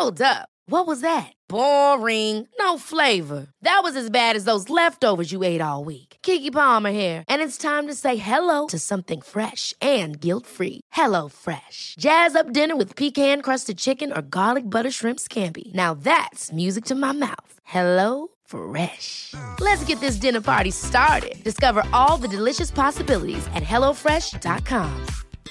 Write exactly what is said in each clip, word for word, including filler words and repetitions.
Hold up. What was that? Boring. No flavor. That was as bad as those leftovers you ate all week. Keke Palmer here, and it's time to say hello to something fresh and guilt-free. Hello Fresh. Jazz up dinner with pecan-crusted chicken or garlic butter shrimp scampi. Now that's music to my mouth. Hello Fresh. Let's get this dinner party started. Discover all the delicious possibilities at hello fresh dot com.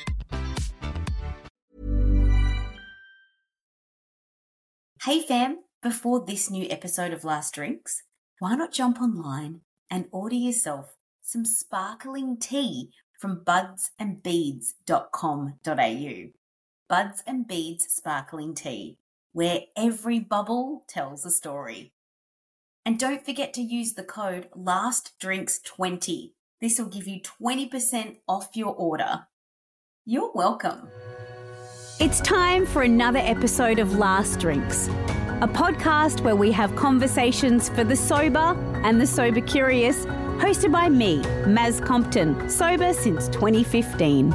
Hey fam, before this new episode of Last Drinks, why not jump online and order yourself some sparkling tea from buds and beads dot com dot a u. Buds and Beads Sparkling Tea, where every bubble tells a story. And don't forget to use the code last drinks twenty. This will give you twenty percent off your order. You're welcome. It's time for another episode of Last Drinks, a podcast where we have conversations for the sober and the sober curious, hosted by me, Maz Compton, sober since twenty fifteen.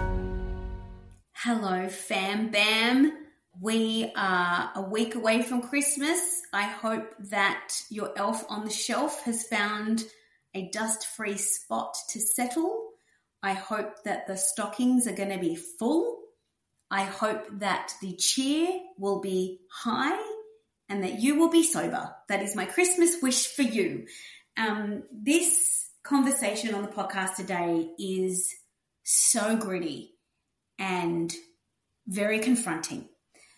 Hello, fam bam. We are a week away from Christmas. I hope that your elf on the shelf has found a dust-free spot to settle. I hope that the stockings are going to be full. I hope that the cheer will be high and that you will be sober. That is my Christmas wish for you. Um, this conversation on the podcast today is so gritty and very confronting.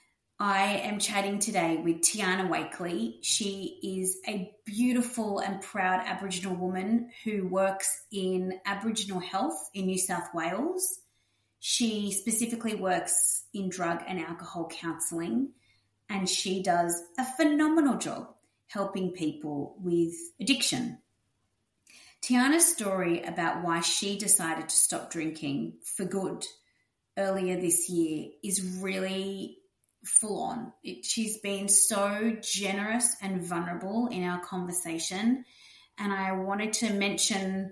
I am chatting today with Tiana Wakely. She is a beautiful and proud Aboriginal woman who works in Aboriginal health in New South Wales. She specifically works in drug and alcohol counselling, and she does a phenomenal job helping people with addiction. Tiana's story about why she decided to stop drinking for good earlier this year is really full on. It, she's been so generous and vulnerable in our conversation, and I wanted to mention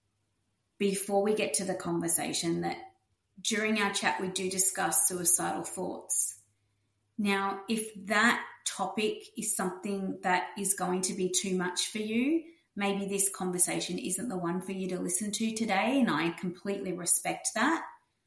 before we get to the conversation that during our chat, we do discuss suicidal thoughts. Now, if that topic is something that is going to be too much for you, maybe this conversation isn't the one for you to listen to today, and I completely respect that.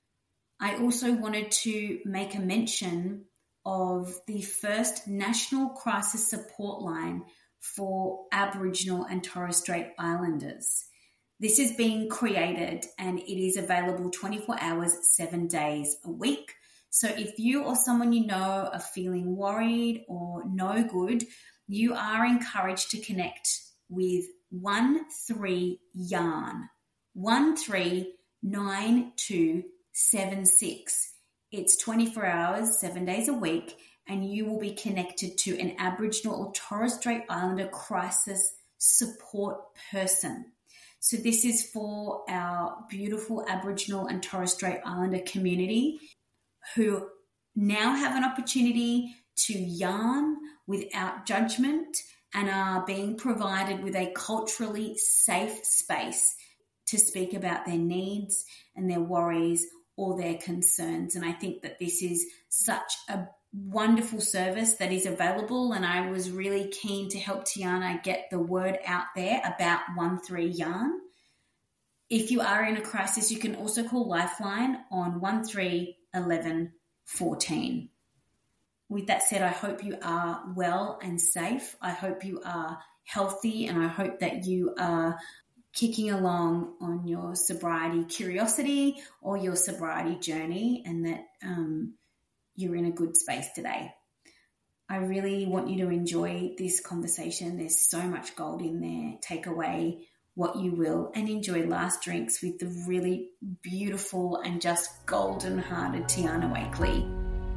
I also wanted to make a mention of the first National Crisis Support Line for Aboriginal and Torres Strait Islanders. This is being created and it is available twenty-four hours, seven days a week. So if you or someone you know are feeling worried or no good, you are encouraged to connect with one three yarn, one three nine two seven six. It's twenty-four hours, seven days a week, and you will be connected to an Aboriginal or Torres Strait Islander crisis support person. So this is for our beautiful Aboriginal and Torres Strait Islander community who now have an opportunity to yarn without judgment and are being provided with a culturally safe space to speak about their needs and their worries or their concerns. And I think that this is such a wonderful service that is available, and I was really keen to help Tiana get the word out there about one three yarn. If you are in a crisis, you can also call Lifeline on one three one one one four. With that said, I hope you are well and safe. I hope you are healthy, and I hope that you are kicking along on your sobriety curiosity or your sobriety journey, and that um, you're in a good space today. I really want you to enjoy this conversation. There's so much gold in there. Take away what you will and enjoy Last Drinks with the really beautiful and just golden-hearted Tiana Wakely.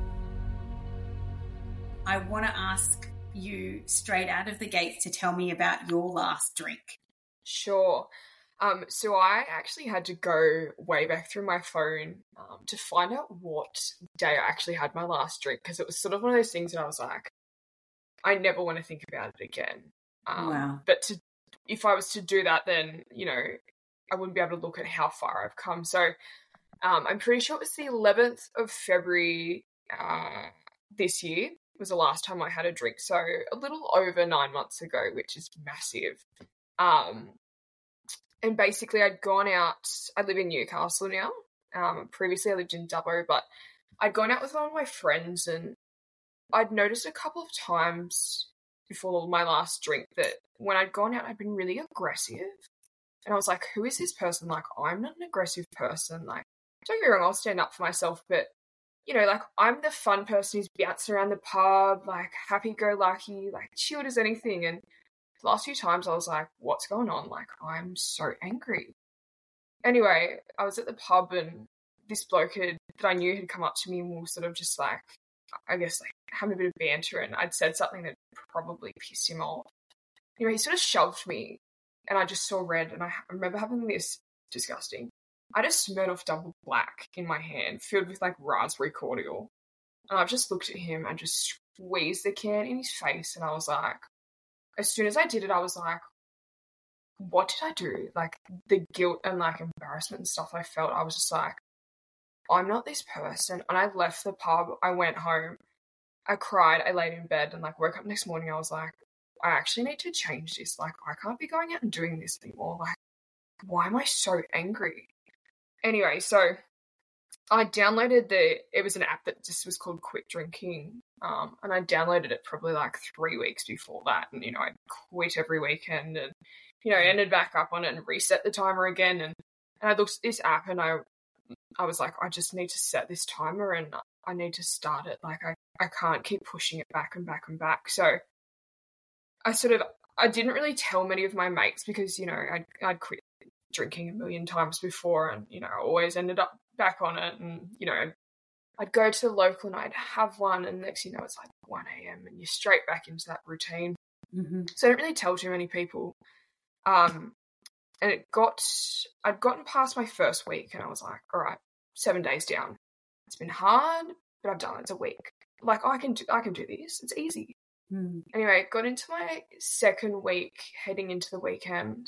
I want to ask you straight out of the gates to tell me about your last drink. Sure. Um, so I actually had to go way back through my phone um, to find out what day I actually had my last drink, because it was sort of one of those things that I was like, I never want to think about it again. Um, Wow. But to, if I was to do that, then, you know, I wouldn't be able to look at how far I've come. So um, I'm pretty sure it was the eleventh of February uh, this year. was the last time I had a drink. So a little over nine months ago, which is massive. Um, and basically I'd gone out, I live in Newcastle now. Um, previously I lived in Dubbo, but I'd gone out with one of my friends, and I'd noticed a couple of times before my last drink that when I'd gone out, I'd been really aggressive. And I was like, who is this person? Like, I'm not an aggressive person. Like, don't get me wrong, I'll stand up for myself, but, you know, like, I'm the fun person who's bouncing around the pub, like, happy-go-lucky, like, chilled as anything. And the last few times I was like, what's going on? Like, I'm so angry. Anyway, I was at the pub, and this bloke had, that I knew had come up to me, and we were sort of just like, I guess, like, having a bit of banter, and I'd said something that probably pissed him off. You know, he sort of shoved me, and I just saw red, and I remember having this disgusting. I just Smirnoff Double Black in my hand, filled with, like, raspberry cordial. And I just looked at him and just squeezed the can in his face, and I was like, as soon as I did it, I was like, what did I do? Like, the guilt and, like, embarrassment and stuff I felt, I was just like, I'm not this person. And I left the pub, I went home, I cried, I laid in bed, and, like, woke up next morning, I was like, I actually need to change this. Like, I can't be going out and doing this anymore. Like, why am I so angry? Anyway, so I downloaded the, it was an app that just was called Quit Drinking. Um, and I downloaded it probably like three weeks before that. And, you know, I quit every weekend and, you know, ended back up on it and reset the timer again. And, and I looked at this app, and I, I was like, I just need to set this timer, and I need to start it. Like, I, I can't keep pushing it back and back and back. So I sort of, I didn't really tell many of my mates because, you know, I'd, I'd quit drinking a million times before, and, you know, I always ended up back on it. And, you know, I'd, I'd go to the local and I'd have one, and next thing you know, it's like one a.m. and you're straight back into that routine. Mm-hmm. So I didn't really tell too many people. Um, and it got, I'd gotten past my first week, and I was like, all right, seven days down. It's been hard, but I've done it. It's a week. Like, I can do, I can do this. It's easy. Mm. Anyway, got into my second week, heading into the weekend.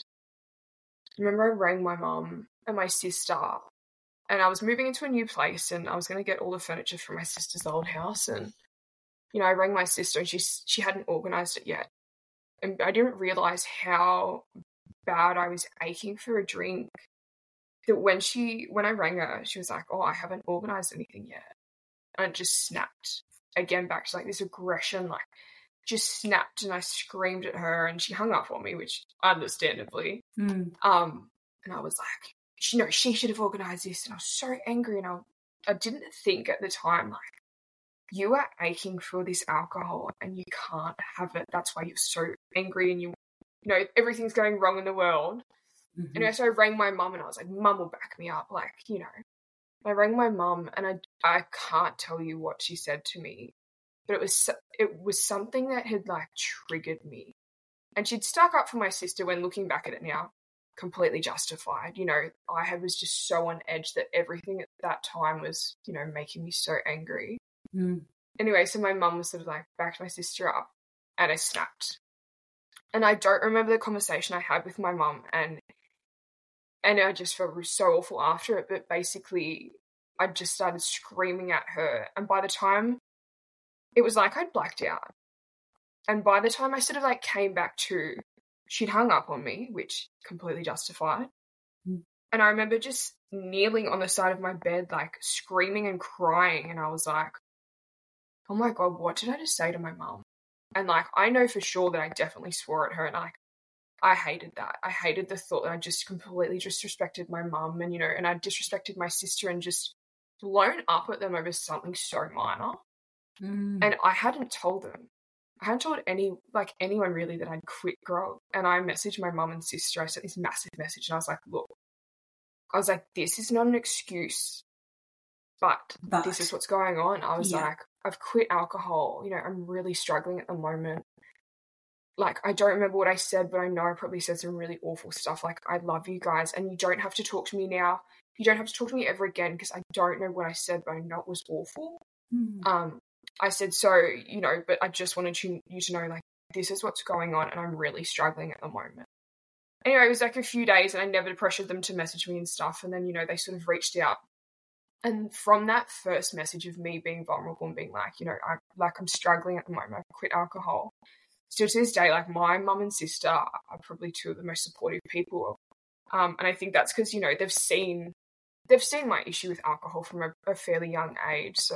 I remember I rang my mum and my sister, and I was moving into a new place, and I was going to get all the furniture from my sister's old house. And, you know, I rang my sister, and she she hadn't organised it yet. And I didn't realise how bad I was aching for a drink. That when she, when I rang her, she was like, oh, I haven't organised anything yet. And it just snapped again back to, like, this aggression, like, just snapped, and I screamed at her, and she hung up on me, which understandably. Mm. Um, and I was like, she, no, she should have organised this. And I was so angry, and I, I didn't think at the time, like, you are aching for this alcohol and you can't have it. That's why you're so angry, and you, you know, everything's going wrong in the world. Mm-hmm. Anyway, so I rang my mum, and I was like, Mum will back me up, like, you know. I rang my mum, and I, I can't tell you what she said to me. But it was it was something that had, like, triggered me. And she'd stuck up for my sister when, looking back at it now, completely justified. You know, I had, was just so on edge that everything at that time was, you know, making me so angry. Mm. Anyway, so my mum was sort of like, backed my sister up, and I snapped. And I don't remember the conversation I had with my mum, and and I just felt so awful after it. But basically, I just started screaming at her. And by the time, it was like I'd blacked out. And by the time I sort of, like, came back to, she'd hung up on me, which completely justified. Mm. And I remember just kneeling on the side of my bed, like, screaming and crying. And I was like, oh my God, what did I just say to my mum? And, like, I know for sure that I definitely swore at her. And, like, I hated that. I hated the thought that I just completely disrespected my mum, and, you know, and I disrespected my sister, and just blown up at them over something so minor. Mm. And I hadn't told them. I hadn't told any, like, anyone really that I'd quit grog. And I messaged my mum and sister. I sent this massive message, and I was like, look, I was like, this is not an excuse, but, but this is what's going on. I was yeah. like, I've quit alcohol. You know, I'm really struggling at the moment. Like, I don't remember what I said, but I know I probably said some really awful stuff. Like, I love you guys, and you don't have to talk to me now. You don't have to talk to me ever again, because I don't know what I said, but I know it was awful. Mm. Um, I said, so, you know, but I just wanted you, you to know, like, this is what's going on, and I'm really struggling at the moment. Anyway, it was like a few days, and I never pressured them to message me and stuff. And then, you know, they sort of reached out. And from that first message of me being vulnerable and being like, you know, I, like I'm struggling at the moment. I've quit alcohol. Still to this day, like my mum and sister are probably two of the most supportive people. Um, and I think that's because, you know, they've seen they've seen my issue with alcohol from a, a fairly young age. So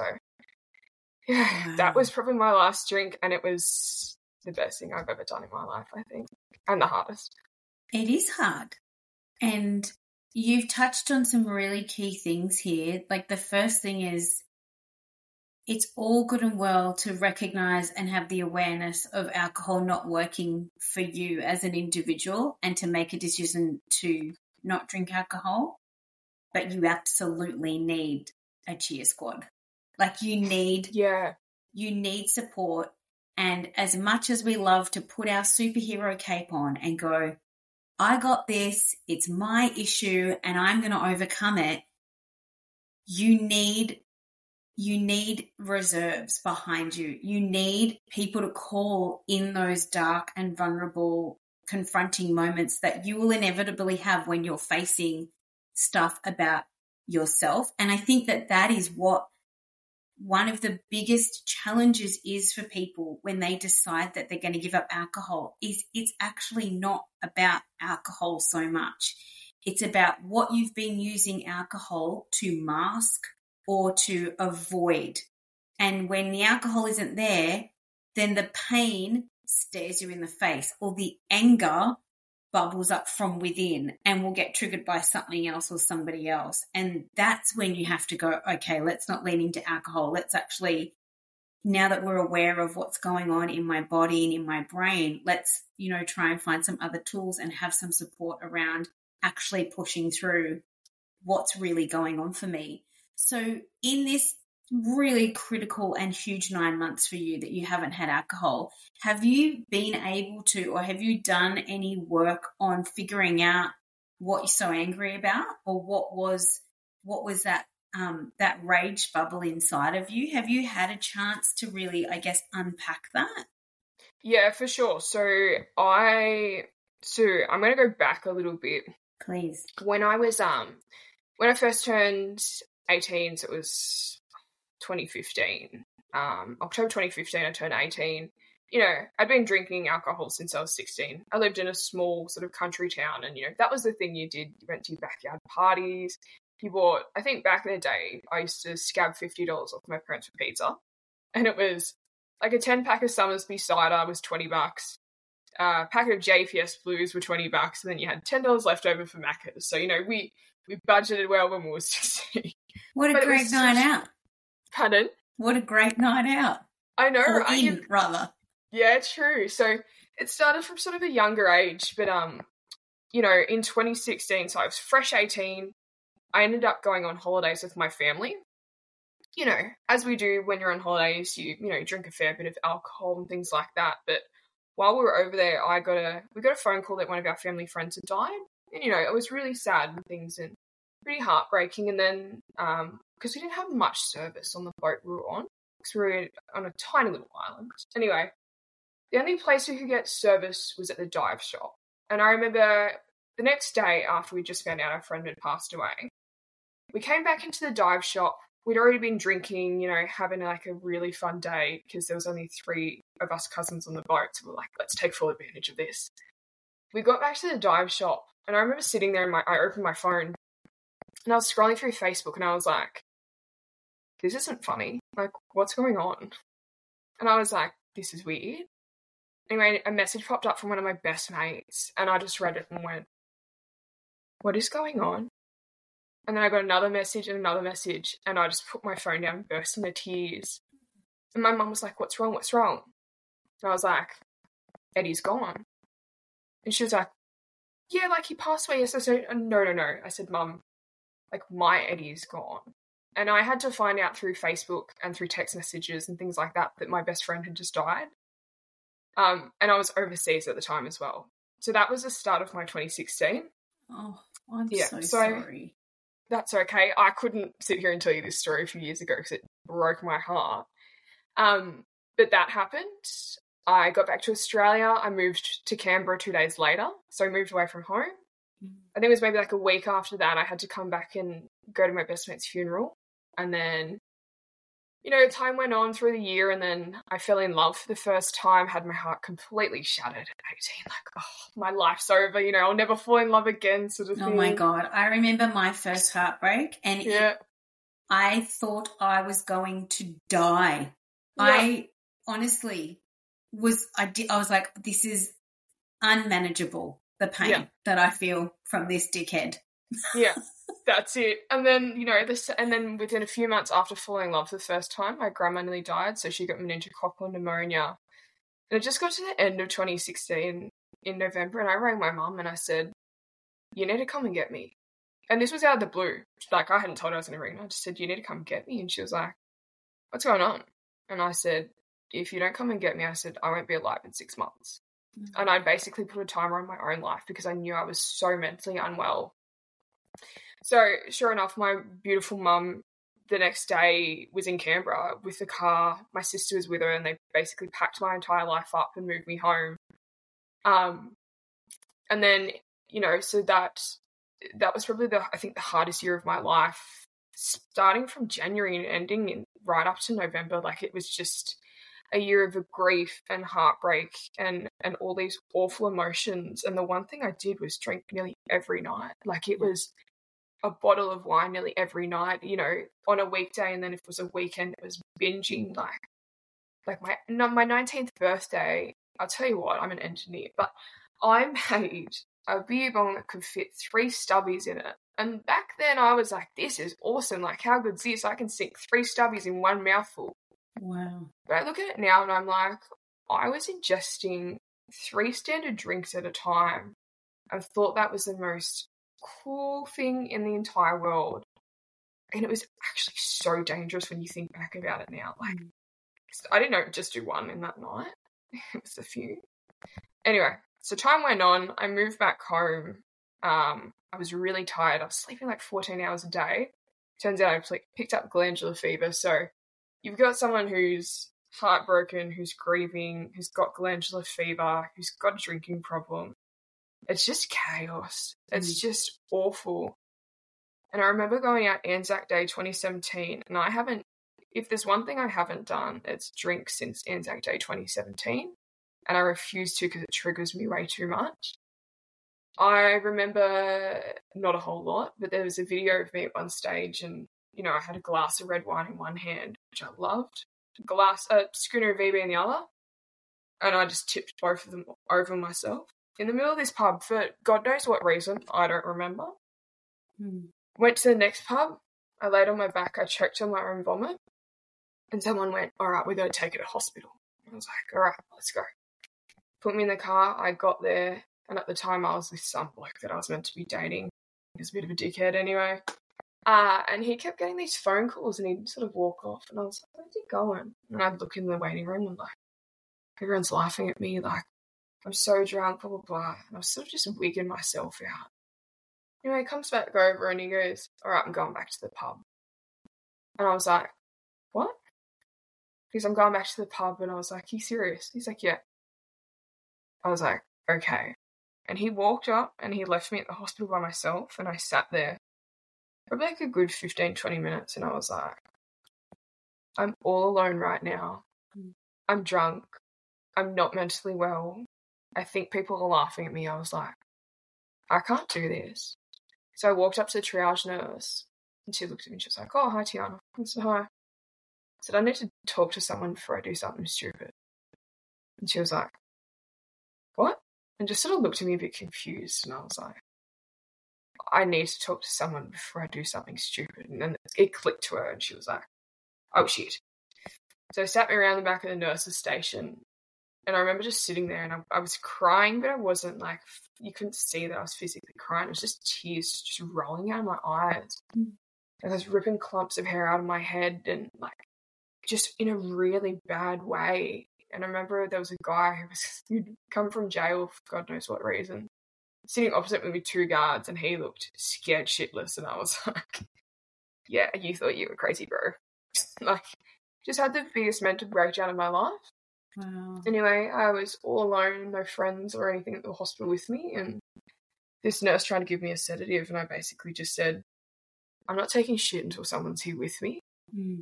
yeah, wow. That was probably my last drink, and it was the best thing I've ever done in my life, I think, and the hardest. It is hard. And you've touched on some really key things here. Like the first thing is, it's all good and well to recognize and have the awareness of alcohol not working for you as an individual and to make a decision to not drink alcohol, but you absolutely need a cheer squad. Like you need, yeah, you need support. And as much as we love to put our superhero cape on and go, I got this, it's my issue and I'm going to overcome it, you need You need reserves behind you. You need people to call in those dark and vulnerable, confronting moments that you will inevitably have when you're facing stuff about yourself. And I think that that is what one of the biggest challenges is for people when they decide that they're going to give up alcohol, is it's actually not about alcohol so much. It's about what you've been using alcohol to mask or to avoid. And when the alcohol isn't there, then the pain stares you in the face, or the anger bubbles up from within and will get triggered by something else or somebody else. And that's when you have to go, okay, let's not lean into alcohol. Let's actually, now that we're aware of what's going on in my body and in my brain, let's, you know, try and find some other tools and have some support around actually pushing through what's really going on for me. So in this really critical and huge nine months for you that you haven't had alcohol, have you been able to, or have you done any work on figuring out what you're so angry about, or what was what was that um, that rage bubble inside of you? Have you had a chance to really, I guess, unpack that? Yeah, for sure. So I, so I'm going to go back a little bit. Please. When I was, um, when I first turned eighteen, so it was twenty fifteen. Um, October twenty fifteen, I turned eighteen. You know, I'd been drinking alcohol since I was sixteen. I lived in a small sort of country town, and, you know, that was the thing you did. You went to your backyard parties. You bought, I think back in the day, I used to scab fifty dollars off my parents for pizza. And it was like a ten pack of Summersby cider was twenty bucks. Uh, a packet of J P S Blues were twenty bucks. And then you had ten dollars left over for Macca's. So, you know, we, we budgeted well when we were sixteen. What a but great night just, out. Pardon? What a great night out. I know. Or I, in, rather. Yeah, true. So it started from sort of a younger age, but, um, you know, in twenty sixteen, so I was fresh eighteen, I ended up going on holidays with my family. You know, as we do when you're on holidays, you, you know, drink a fair bit of alcohol and things like that. But while we were over there, I got a, we got a phone call that one of our family friends had died. And, you know, it was really sad and things and pretty heartbreaking. And then, um, because we didn't have much service on the boat we were on, because we were on a tiny little island. Anyway, the only place we could get service was at the dive shop. And I remember the next day after we just found out our friend had passed away, we came back into the dive shop. We'd already been drinking, you know, having like a really fun day because there was only three of us cousins on the boat. So we're like, let's take full advantage of this. We got back to the dive shop, and I remember sitting there and my, I opened my phone and I was scrolling through Facebook, and I was like, this isn't funny. Like, what's going on? And I was like, this is weird. Anyway, a message popped up from one of my best mates, and I just read it and went, what is going on? And then I got another message and another message, and I just put my phone down and burst into tears. And my mum was like, what's wrong? What's wrong? And I was like, Eddie's gone. And she was like, yeah, like he passed away yesterday. I said, no, no, no. I said, Mum, like my Eddie's gone. And I had to find out through Facebook and through text messages and things like that that my best friend had just died. Um, and I was overseas at the time as well. So that was the start of my twenty sixteen. Oh, I'm yeah, so, so sorry. That's okay. I couldn't sit here and tell you this story a few years ago because it broke my heart. Um, but that happened. I got back to Australia. I moved to Canberra two days later. So I moved away from home. Mm. I think it was maybe like a week after that I had to come back and go to my best mate's funeral. And then, you know, time went on through the year, and then I fell in love for the first time, had my heart completely shattered at eighteen. Like, oh, my life's over, you know, I'll never fall in love again sort of thing. Oh, my God. I remember my first heartbreak, and yeah. it, I thought I was going to die. Yeah. I honestly was, I, did, I was like, this is unmanageable, the pain yeah. that I feel from this dickhead. Yeah. That's it. And then, you know, this, and then within a few months after falling in love for the first time, my grandma nearly died, so she got meningococcal pneumonia. And it just got to the end of twenty sixteen in November, and I rang my mum and I said, you need to come and get me. And this was out of the blue. Like, I hadn't told her I was going to ring her. I just said, you need to come and get me. And she was like, what's going on? And I said, if you don't come and get me, I said, I won't be alive in six months. Mm-hmm. And I basically put a timer on my own life because I knew I was so mentally unwell. So, sure enough, my beautiful mum the next day was in Canberra with the car. My sister was with her, and they basically packed my entire life up and moved me home. Um, and then, you know, so that that was probably, the I think, the hardest year of my life, starting from January and ending in, right up to November. Like, it was just a year of grief and heartbreak and, and all these awful emotions. And the one thing I did was drink nearly every night. Like, it was a bottle of wine nearly every night, you know, on a weekday, and then if it was a weekend, it was binging. Like, like my no, my nineteenth birthday, I'll tell you what, I'm an engineer, but I made a beer bong that could fit three stubbies in it. And back then I was like, this is awesome. Like, how good's this? I can sink three stubbies in one mouthful. Wow. But I look at it now and I'm like, I was ingesting three standard drinks at a time. I thought that was the most cool thing in the entire world. And it was actually so dangerous when you think back about it now. Like, I didn't know, just do one in that night. It was a few. Anyway, so time went on. I moved back home. Um, I was really tired. I was sleeping like fourteen hours a day. Turns out I picked up glandular fever. So you've got someone who's heartbroken, who's grieving, who's got glandular fever, who's got a drinking problem. It's just chaos. It's just awful. And I remember going out Anzac Day twenty seventeen, and I haven't, if there's one thing I haven't done, it's drink since Anzac Day twenty seventeen, and I refuse to because it triggers me way too much. I remember not a whole lot, but there was a video of me at one stage, and, you know, I had a glass of red wine in one hand, which I loved, a glass, a schooner of V B in the other, and I just tipped both of them over myself in the middle of this pub for God knows what reason. I don't remember. Hmm. Went to the next pub. I laid on my back. I choked on my own vomit. And someone went, all right, we got to take her to hospital. I was like, all right, let's go. Put me in the car. I got there. And at the time, I was with some bloke that I was meant to be dating. He was a bit of a dickhead anyway. Uh, and he kept getting these phone calls, and he'd sort of walk off. And I was like, where's he going? And I'd look in the waiting room and, like, everyone's laughing at me, like, I'm so drunk, blah, blah, blah. And I was sort of just wigging myself out. Anyway, he comes back over and he goes, all right, I'm going back to the pub. And I was like, what? Because I'm going back to the pub. And I was like, are you serious? He's like, yeah. I was like, okay. And he walked up and he left me at the hospital by myself, and I sat there probably like a good fifteen, twenty minutes, and I was like, I'm all alone right now. I'm drunk. I'm not mentally well. I think people are laughing at me. I was like, I can't do this. So I walked up to the triage nurse, and she looked at me and she was like, oh, hi, Tiana. I said, hi. I said, I need to talk to someone before I do something stupid. And she was like, what? And just sort of looked at me a bit confused, and I was like, I need to talk to someone before I do something stupid. And then it clicked to her, and she was like, oh, shit. So I sat me around the back of the nurse's station, and I remember just sitting there, and I, I was crying, but I wasn't like, you couldn't see that I was physically crying. It was just tears just rolling out of my eyes. Mm. And I was ripping clumps of hair out of my head, and like, just in a really bad way. And I remember there was a guy who was who'd come from jail for God knows what reason, sitting opposite me with two guards, and he looked scared shitless, and I was like, yeah, you thought you were crazy, bro. Like, just had the biggest mental breakdown of my life. Wow. Anyway, I was all alone, no friends or anything at the hospital with me, and this nurse tried to give me a sedative, and I basically just said, I'm not taking shit until someone's here with me. Mm.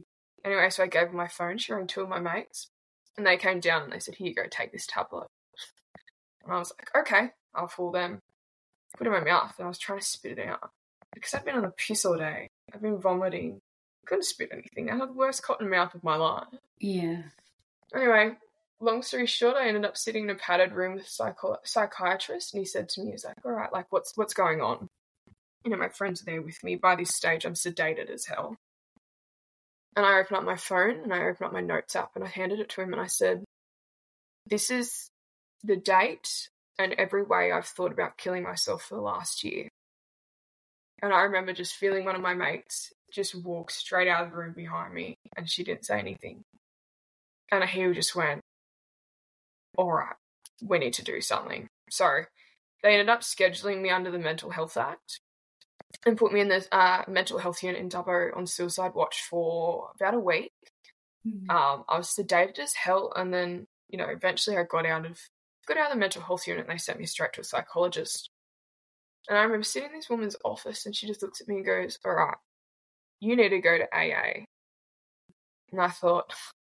Anyway, so I gave her my phone. She rang two of my mates, and they came down and they said, here you go, take this tablet. And I was like, okay, I'll fool them. Put it in my mouth, and I was trying to spit it out. Because I've been on the piss all day. I've been vomiting. Couldn't spit anything. I had the worst cotton mouth of my life. Yeah. Anyway, long story short, I ended up sitting in a padded room with a psycho- psychiatrist, and he said to me, he's like, all right, like, what's what's going on? You know, my friends are there with me. By this stage, I'm sedated as hell. And I opened up my phone, and I opened up my notes app, and I handed it to him, and I said, this is the date and every way I've thought about killing myself for the last year. And I remember just feeling one of my mates just walk straight out of the room behind me, and she didn't say anything. And he just went, all right, we need to do something. So they ended up scheduling me under the Mental Health Act and put me in the uh, mental health unit in Dubbo on suicide watch for about a week. Mm-hmm. Um, I was sedated as hell, and then, you know, eventually I got out of got out of the mental health unit, and they sent me straight to a psychologist. And I remember sitting in this woman's office, and she just looks at me and goes, all right, you need to go to A A. And I thought,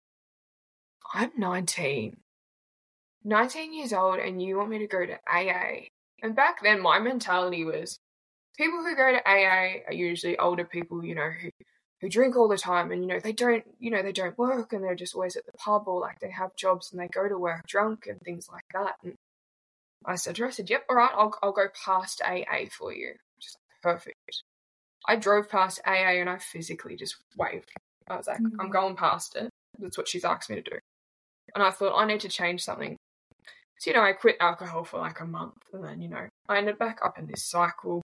I'm nineteen. nineteen years old, and you want me to go to A A. And back then, my mentality was, people who go to A A are usually older people, you know, who, who drink all the time, and, you know, they don't, you know, they don't work, and they're just always at the pub, or like they have jobs and they go to work drunk and things like that. And I said to her, I said, yep, all right, I'll, I'll go past A A for you. Just like, perfect. I drove past A A and I physically just waved. I was like, mm-hmm. I'm going past it. That's what she's asked me to do. And I thought, I need to change something. So, you know, I quit alcohol for like a month, and then, you know, I ended back up in this cycle.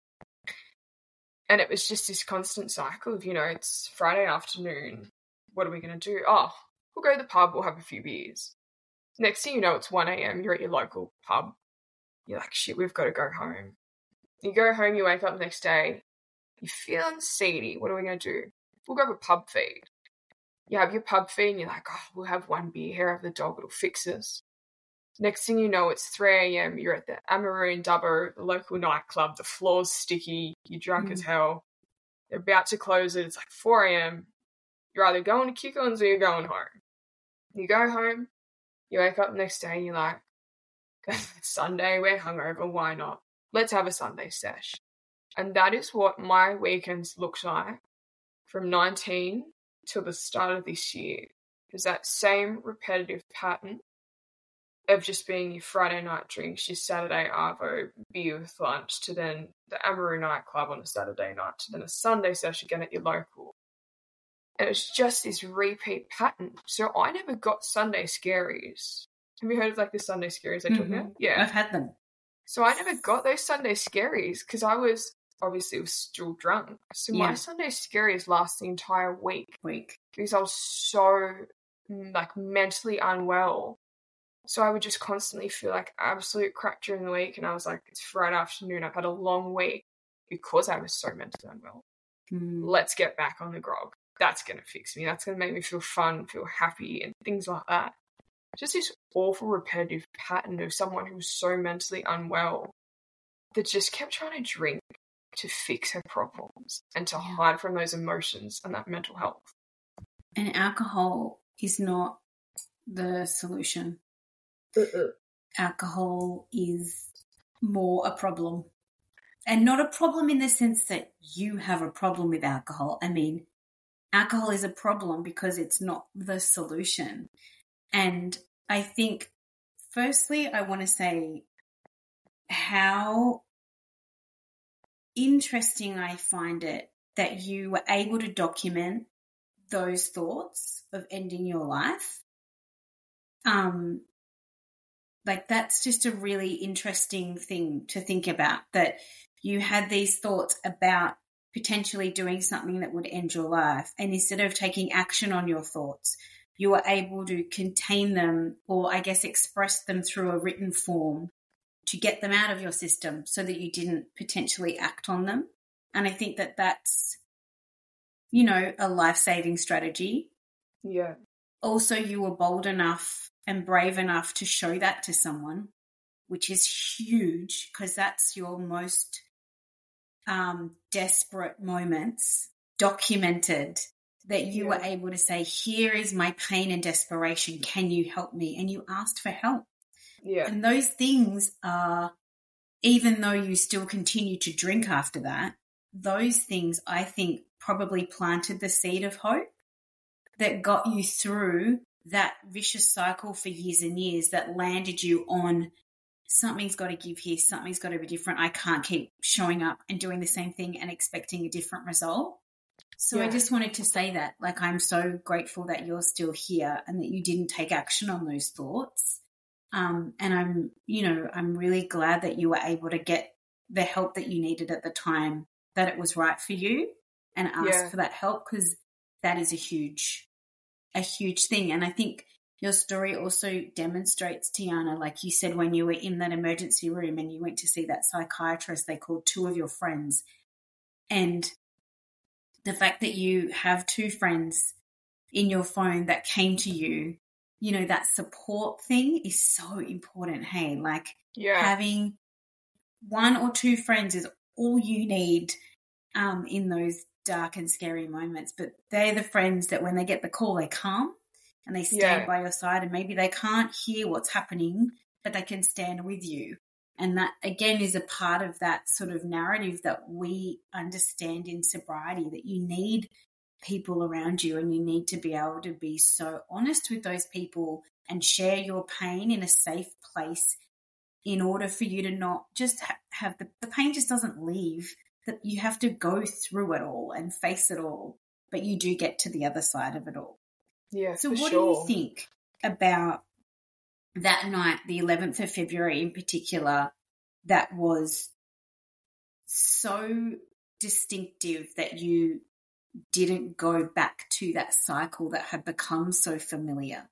And it was just this constant cycle of, you know, it's Friday afternoon. What are we going to do? Oh, we'll go to the pub. We'll have a few beers. Next thing you know, it's one a.m. You're at your local pub. You're like, shit, we've got to go home. You go home, you wake up the next day. You're feeling seedy. What are we going to do? We'll go have a pub feed. You have your pub feed, and you're like, oh, we'll have one beer here, have the dog, it'll fix us. Next thing you know, it's three a.m. You're at the Amaroo in Dubbo, the local nightclub. The floor's sticky. You're drunk mm. as hell. They're about to close it. It's like four a.m. You're either going to kick-ons or you're going home. You go home. You wake up the next day and you're like, it's Sunday, we're hungover, why not? Let's have a Sunday sesh. And that is what my weekends looked like from nineteen till the start of this year. Is that same repetitive pattern of just being your Friday night drinks, your Saturday arvo, beer with lunch, to then the Amaroo nightclub on a Saturday night, to then a Sunday sesh again at your local. And it's just this repeat pattern. So I never got Sunday scaries. Have you heard of like the Sunday scaries I talk mm-hmm. about? Yeah. I've had them. So I never got those Sunday scaries because I was obviously was still drunk. So yeah. my Sunday scaries last the entire week. Week. Because I was so like mentally unwell. So I would just constantly feel like absolute crap during the week. And I was like, it's Friday afternoon. I've had a long week because I was so mentally unwell. Mm. Let's get back on the grog. That's going to fix me. That's going to make me feel fun, feel happy, and things like that. Just this awful repetitive pattern of someone who was so mentally unwell that just kept trying to drink to fix her problems and to yeah. hide from those emotions and that mental health. And alcohol is not the solution. Uh-uh. Alcohol is more a problem. And not a problem in the sense that you have a problem with alcohol. I mean, alcohol is a problem because it's not the solution. And I think, firstly, I want to say how interesting I find it that you were able to document those thoughts of ending your life. Um, like that's just a really interesting thing to think about, that you had these thoughts about potentially doing something that would end your life, and instead of taking action on your thoughts, you were able to contain them, or I guess express them through a written form to get them out of your system so that you didn't potentially act on them. And I think that that's, you know, a life-saving strategy. Yeah. Also, you were bold enough and brave enough to show that to someone, which is huge because that's your most um, desperate moments documented that you Yeah. were able to say, here is my pain and desperation. Can you help me? And you asked for help. Yeah. And those things are, even though you still continue to drink after that, those things I think probably planted the seed of hope that got you through that vicious cycle for years and years, that landed you on something's got to give here, something's got to be different. I can't keep showing up and doing the same thing and expecting a different result. So Yeah. I just wanted to say that, like, I'm so grateful that you're still here and that you didn't take action on those thoughts. Um, and I'm, you know, I'm really glad that you were able to get the help that you needed at the time, that it was right for you, and ask Yeah. for that help, because that is a huge, a huge thing. And I think your story also demonstrates, Tiana, like you said, when you were in that emergency room and you went to see that psychiatrist, they called two of your friends. And the fact that you have two friends in your phone that came to you, you know, that support thing is so important. Hey, like Yeah. having one or two friends is all you need um, in those dark and scary moments. But they're the friends that when they get the call, they come and they stand Yeah. by your side, and maybe they can't hear what's happening, but they can stand with you. And that, again, is a part of that sort of narrative that we understand in sobriety, that you need people around you and you need to be able to be so honest with those people and share your pain in a safe place in order for you to not just ha- have the, the pain just doesn't leave, that you have to go through it all and face it all, but you do get to the other side of it all. Yeah, So for what sure. do you think about that night, the eleventh of February in particular, that was so distinctive that you didn't go back to that cycle that had become so familiar?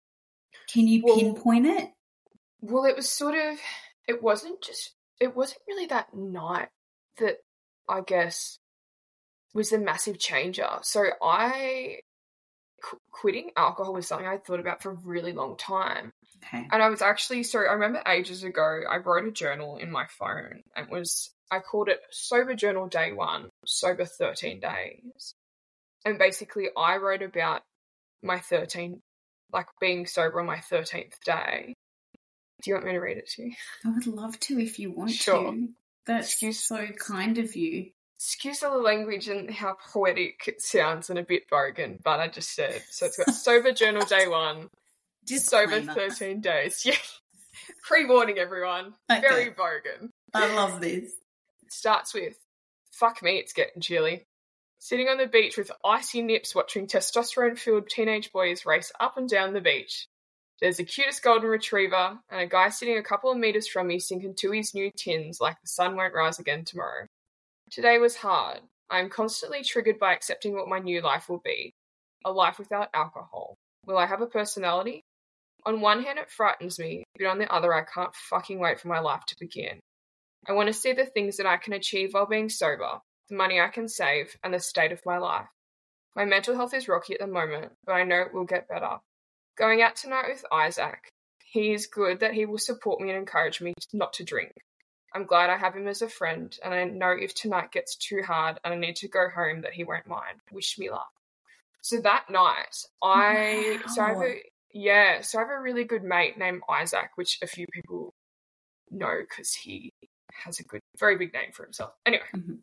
Can you Well- pinpoint it? Well, it was sort of, it wasn't just, it wasn't really that night that I guess was the massive changer. So I, qu- quitting alcohol was something I thought about for a really long time. Okay. And I was actually, so I remember ages ago, I wrote a journal in my phone, and it was, I called it Sober Journal Day One, Sober thirteen Days. And basically I wrote about my thirteen, like being sober on my thirteenth day. Do you want me to read it to you? I would love to if you want Sure. to. That's Excuse- so kind of you. Excuse all the language and how poetic it sounds and a bit bogan, but I just said. So it's got Sober Journal Day One, Sober Disclaimer. thirteen Days. Yeah. Pre-warning, everyone. Okay. Very bogan. I love this. It starts with, fuck me, it's getting chilly. Sitting on the beach with icy nips watching testosterone-filled teenage boys race up and down the beach. There's the cutest golden retriever and a guy sitting a couple of metres from me sinking to his new tins like the sun won't rise again tomorrow. Today was hard. I am constantly triggered by accepting what my new life will be. A life without alcohol. Will I have a personality? On one hand it frightens me, but on the other I can't fucking wait for my life to begin. I want to see the things that I can achieve while being sober, the money I can save, and the state of my life. My mental health is rocky at the moment, but I know it will get better. Going out tonight with Isaac. He is good that he will support me and encourage me not to drink. I'm glad I have him as a friend, and I know if tonight gets too hard and I need to go home that he won't mind. Wish me luck. So that night, I Wow. so I have a yeah, so I have a really good mate named Isaac, which a few people know because he has a good, very big name for himself. Anyway, Mhm.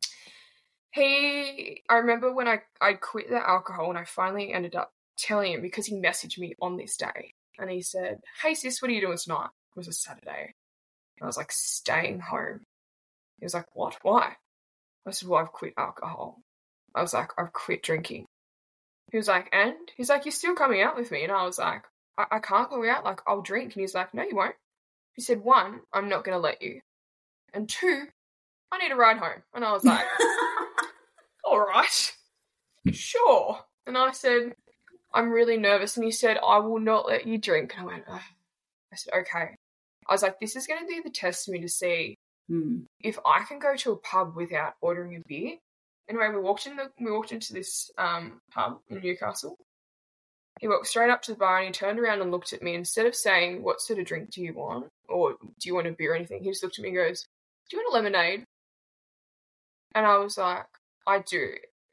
he, I remember when I I quit the alcohol and I finally ended up telling him because he messaged me on this day and he said, "Hey sis, what are you doing tonight?" It was a Saturday. And I was like, "Staying home." He was like, "What? Why?" I said, "Well, I've quit alcohol." I was like, "I've quit drinking." He was like, "And?" He's like, "You're still coming out with me." And I was like, I, I can't go out, like, I'll drink. And he's like, "No, you won't." He said, "One, I'm not going to let you. And two, I need a ride home." And I was like, "All right, sure." And I said, "I'm really nervous." And he said, "I will not let you drink." And I went, Ugh. I said, "Okay." I was like, this is going to be the test for me to see Hmm. if I can go to a pub without ordering a beer. Anyway, we walked in the we walked into this um, pub in Newcastle. He walked straight up to the bar and he turned around and looked at me. Instead of saying, "What sort of drink do you want?" or "Do you want a beer?" or anything, he just looked at me and goes, "Do you want a lemonade?" And I was like, "I do."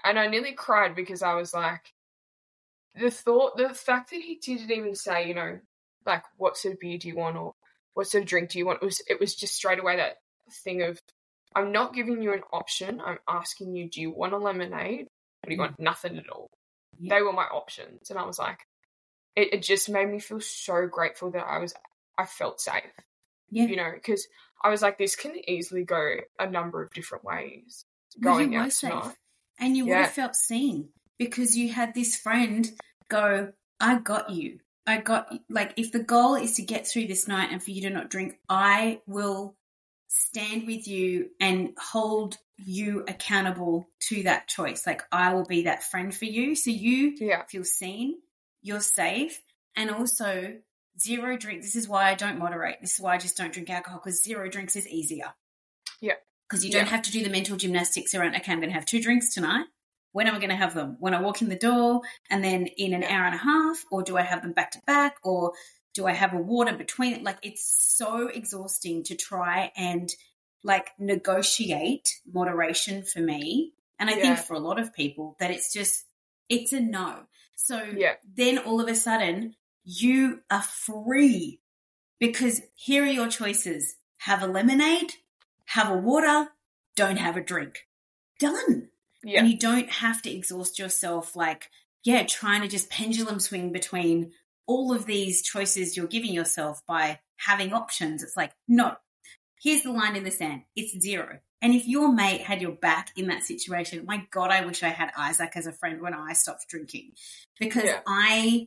And I nearly cried because I was like, the thought, the fact that he didn't even say, you know, like, what sort of beer do you want or what sort of drink do you want? It was, it was just straight away that thing of, I'm not giving you an option. I'm asking you, do you want a lemonade or do you want nothing at all? Yeah. They were my options. And I was like, it, it just made me feel so grateful that I was, I felt safe. Yeah. You know, because I was like, this can easily go a number of different ways. Well, going you were out safe. tonight. And you yeah. would have felt seen because you had this friend go, I got you. I got, like, if the goal is to get through this night and for you to not drink, I will stand with you and hold you accountable to that choice. Like, I will be that friend for you. So you yeah. feel seen, you're safe, and also zero drinks. This is why I don't moderate. This is why I just don't drink alcohol, because zero drinks is easier. Yeah. Because you don't yeah. have to do the mental gymnastics around, okay, I'm going to have two drinks tonight. When am I going to have them? When I walk in the door and then in an yeah. hour and a half? Or do I have them back to back? Or do I have a water between it? Like, it's so exhausting to try and, like, negotiate moderation for me. And I yeah. think for a lot of people that it's just, it's a no. So yeah. then all of a sudden you are free because here are your choices. Have a lemonade, have a water, don't have a drink. Done. Yeah. And you don't have to exhaust yourself like, yeah, trying to just pendulum swing between all of these choices you're giving yourself by having options. It's like, no, here's the line in the sand. It's zero. And if your mate had your back in that situation, my God, I wish I had Isaac as a friend when I stopped drinking, because yeah. I,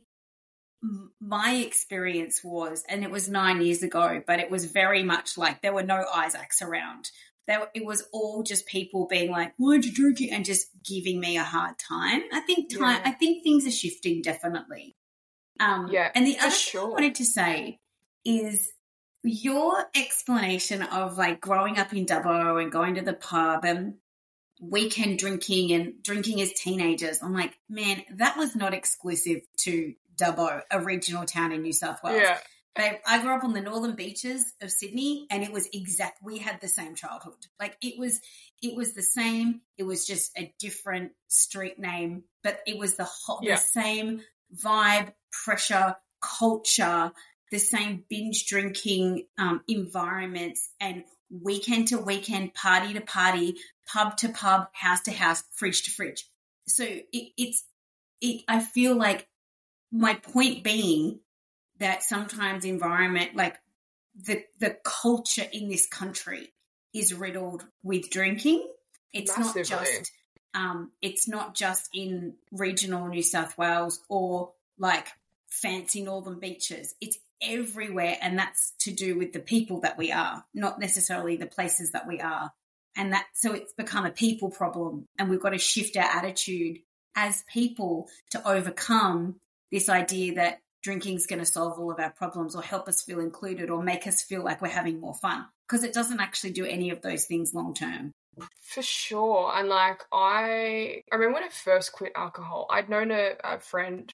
my experience was, and it was nine years ago, but it was very much like there were no Isaacs around. There, it was all just people being like, why'd you drink it? And just giving me a hard time. I think time, yeah. I think things are shifting definitely. Um, yeah, and the other sure. thing I wanted to say is your explanation of like growing up in Dubbo and going to the pub and weekend drinking and drinking as teenagers. I'm like, man, that was not exclusive to Dubbo, a regional town in New South Wales. Yeah. Babe, I grew up on the northern beaches of Sydney, and it was exact. We had the same childhood. Like it was, it was the same. It was just a different street name, but it was the whole, yeah. the same vibe, pressure, culture, the same binge drinking um, environments, and weekend to weekend, party to party, pub to pub, house to house, fridge to fridge. So it, it's, it. I feel like my point being that sometimes environment, like the the culture in this country is riddled with drinking. It's Massively. not just um, it's not just in regional New South Wales or like fancy northern beaches. It's everywhere, and that's to do with the people that we are, not necessarily the places that we are. And that so it's become a people problem, and we've got to shift our attitude as people to overcome this idea that drinking is going to solve all of our problems or help us feel included or make us feel like we're having more fun, because it doesn't actually do any of those things long term. For sure. And like I, I remember when I first quit alcohol, I'd known a, a friend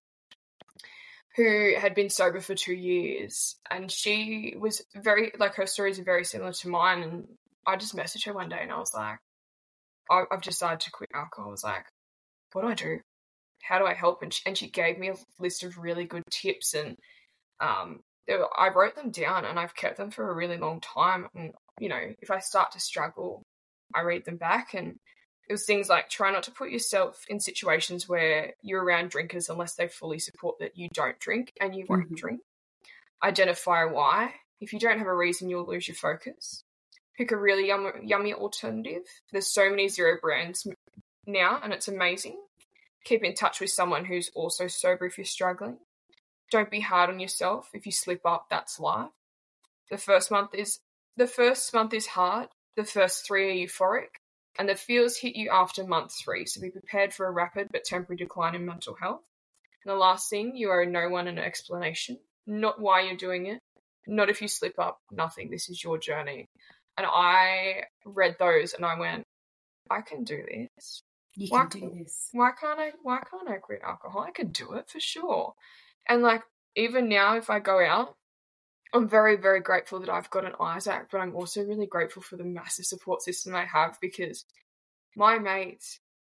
who had been sober for two years and she was very, like her stories are very similar to mine. And I just messaged her one day and I was like, I, I've decided to quit alcohol. I was like, what do I do? How do I help? And she, and she gave me a list of really good tips, and um, were, I wrote them down and I've kept them for a really long time. And, you know, if I start to struggle, I read them back. And it was things like try not to put yourself in situations where you're around drinkers unless they fully support that you don't drink and you won't mm-hmm. drink. Identify why. If you don't have a reason, you'll lose your focus. Pick a really yum, yummy alternative. There's so many zero brands now and it's amazing. Keep in touch with someone who's also sober if you're struggling. Don't be hard on yourself. If you slip up, that's life. The first month is the first month is hard. The first three are euphoric, and the feels hit you after month three. So be prepared for a rapid but temporary decline in mental health. And the last thing, you owe no one an explanation. Not why you're doing it. Not if you slip up. Nothing. This is your journey. And I read those and I went, I can do this. You why can do this. Why can't I? Why can't I quit alcohol? I could do it for sure. And like even now, if I go out, I'm very, very grateful that I've got an Isaac, but I'm also really grateful for the massive support system I have, because my mates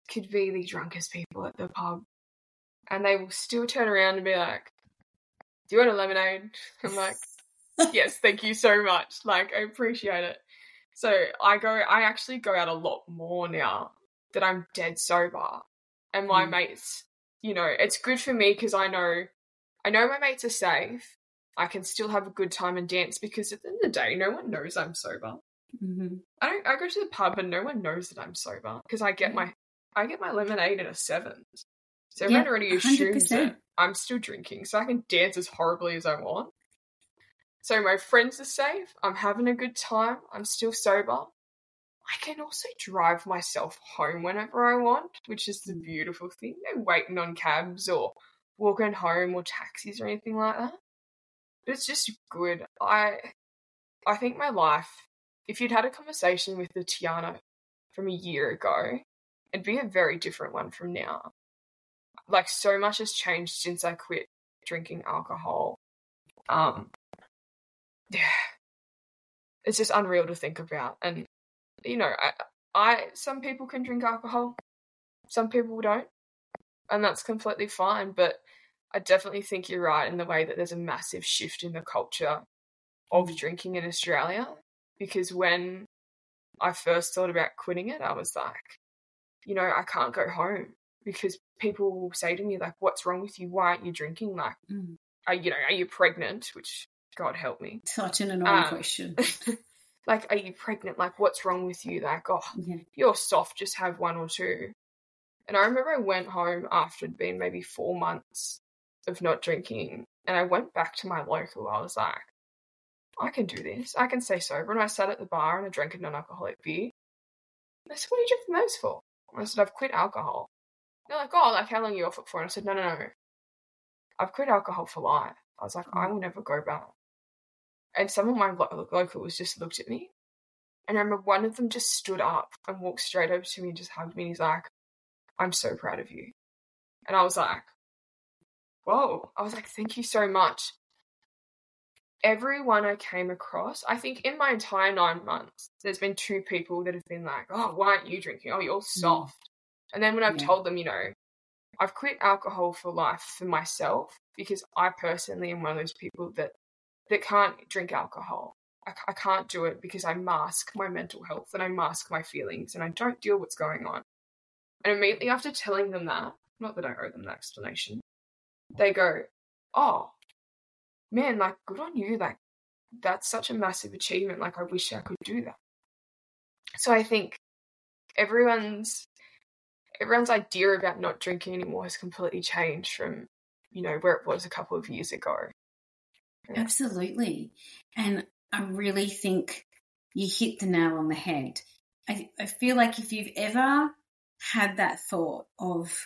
could be the drunkest people at the pub, and they will still turn around and be like, do you want a lemonade? I'm like, yes, thank you so much. Like, I appreciate it. So I go, I actually go out a lot more now that I'm dead sober. And my mm. mates, you know, it's good for me because I know, I know my mates are safe. I can still have a good time and dance because at the end of the day, no one knows I'm sober. Mm-hmm. I don't, I go to the pub and no one knows that I'm sober because I get my, I get my lemonade in a seven. So everyone yep, already assumes that I'm still drinking, so I can dance as horribly as I want. So my friends are safe. I'm having a good time. I'm still sober. I can also drive myself home whenever I want, which is the beautiful thing. No waiting on cabs or walking home or taxis or anything like that. But it's just good. I I think my life, if you'd had a conversation with the Tiana from a year ago, it'd be a very different one from now. Like, so much has changed since I quit drinking alcohol. Um, yeah, it's just unreal to think about. And, you know, I, I some people can drink alcohol, some people don't, and that's completely fine. But I definitely think you're right in the way that there's a massive shift in the culture of drinking in Australia. Because when I first thought about quitting it, I was like, you know, I can't go home because people will say to me, like, what's wrong with you? Why aren't you drinking? Like, mm. are, you know, are you pregnant? Which, God help me. Such an annoying um, question. Like, are you pregnant? Like, what's wrong with you? Like, oh, yeah. you're soft, just have one or two. And I remember I went home after it'd been maybe four months of not drinking, and I went back to my local. I was like, I can do this. I can stay sober. And I sat at the bar and I drank a non-alcoholic beer. They said, what are you drinking those for? And I said, I've quit alcohol. They're like, oh, like, how long are you off it for? And I said, no, no, no. I've quit alcohol for life. I was like, I will never go back. And some of my lo- locals just looked at me. And I remember one of them just stood up and walked straight over to me and just hugged me. And he's like, I'm so proud of you. And I was like, whoa. I was like, thank you so much. Everyone I came across, I think in my entire nine months, there's been two people that have been like, oh, why aren't you drinking? Oh, you're soft. Mm. And then when I've yeah. told them, you know, I've quit alcohol for life for myself because I personally am one of those people that, that can't drink alcohol. I, I can't do it because I mask my mental health and I mask my feelings and I don't deal with what's going on. And immediately after telling them that, not that I owe them that explanation, they go, oh, man, like, good on you. Like, that's such a massive achievement. Like, I wish I could do that. So I think everyone's everyone's idea about not drinking anymore has completely changed from, you know, where it was a couple of years ago. Yeah. Absolutely. And I really think you hit the nail on the head. I, I feel like if you've ever had that thought of,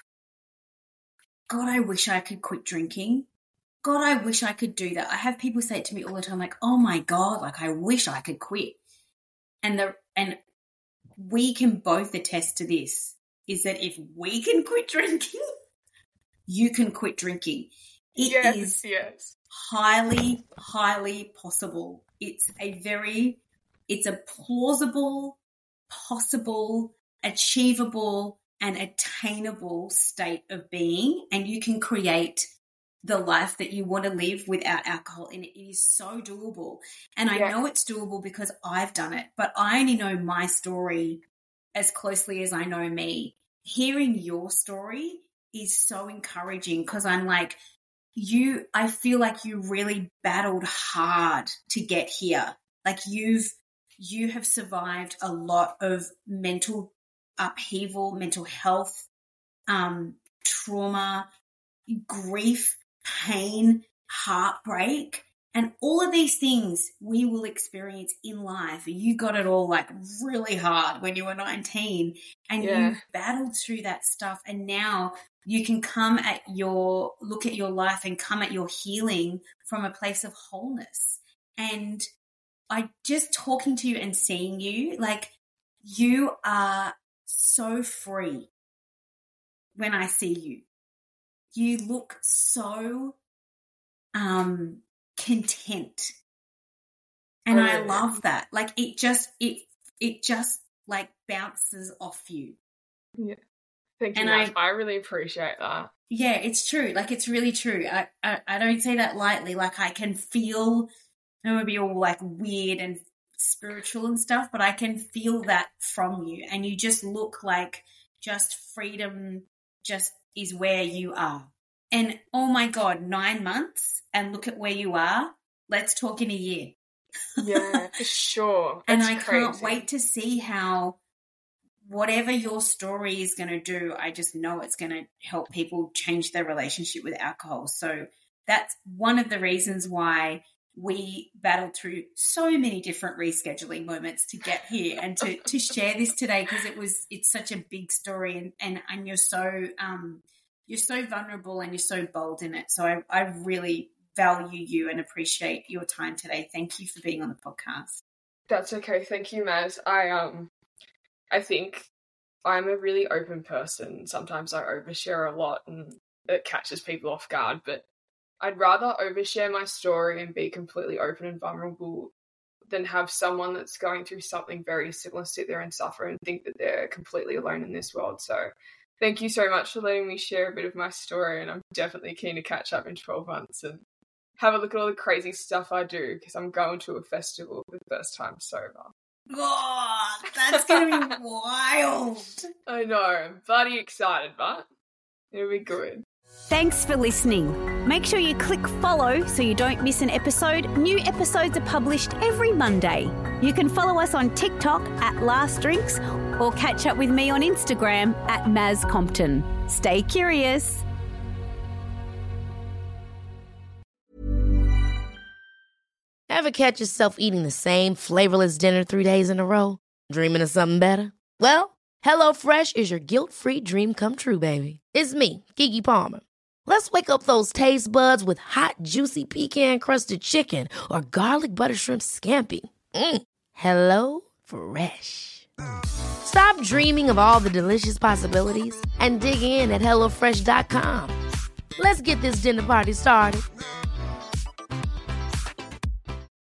God, I wish I could quit drinking. God, I wish I could do that. I have people say it to me all the time, like, oh my God, like, I wish I could quit. And the and we can both attest to this, is that if we can quit drinking, you can quit drinking. It yes, is yes. highly, highly possible. It's a very, it's a plausible, possible, achievable, and attainable state of being, and you can create the life that you want to live without alcohol, and it is so doable. And I yeah. know it's doable because I've done it, but I only know my story as closely as I know me. Hearing your story is so encouraging because I'm like, you, I feel like you really battled hard to get here. Like you've, you have survived a lot of mental upheaval, mental health, um, trauma, grief, pain, heartbreak, and all of these things we will experience in life. You got it all like really hard when you were nineteen, and yeah. you battled through that stuff, and now you can come at your, look at your life and come at your healing from a place of wholeness. And I just talking to you and seeing you, like you are so free when I see you. You look so um, content. And oh, I love that. Like it just, it, it just like bounces off you. Yeah. Thank you, And Maz. I- I really appreciate that. Yeah, it's true. Like, it's really true. I, I, I don't say that lightly. Like, I can feel, it would be all like weird and spiritual and stuff, but I can feel that from you. And you just look like just freedom just is where you are. And oh my God, nine months and look at where you are. Let's talk in a year. Yeah, for sure. And It's I crazy. can't wait to see how whatever your story is going to do, I just know it's going to help people change their relationship with alcohol. So that's one of the reasons why we battled through so many different rescheduling moments to get here and to, to share this today, because it was, it's such a big story, and, and, and you're so, um, you're so vulnerable and you're so bold in it. So I, I really value you and appreciate your time today. Thank you for being on the podcast. That's okay. Thank you, Maz. I, um, I think I'm a really open person. Sometimes I overshare a lot and it catches people off guard, but I'd rather overshare my story and be completely open and vulnerable than have someone that's going through something very similar sit there and suffer and think that they're completely alone in this world. So thank you so much for letting me share a bit of my story, and I'm definitely keen to catch up in twelve months and have a look at all the crazy stuff I do, because I'm going to a festival for the first time sober. God, that's going to be wild. I know, I'm bloody excited, but it'll be good. Thanks for listening. Make sure you click follow so you don't miss an episode. New episodes are published every Monday. You can follow us on TikTok at Last Drinks or catch up with me on Instagram at Maz Compton. Stay curious. Ever catch yourself eating the same flavorless dinner three days in a row? Dreaming of something better? Well, HelloFresh is your guilt-free dream come true, baby. It's me, Keke Palmer. Let's wake up those taste buds with hot, juicy pecan-crusted chicken or garlic butter shrimp scampi. Mm. Hello Fresh. Stop dreaming of all the delicious possibilities and dig in at HelloFresh dot com. Let's get this dinner party started.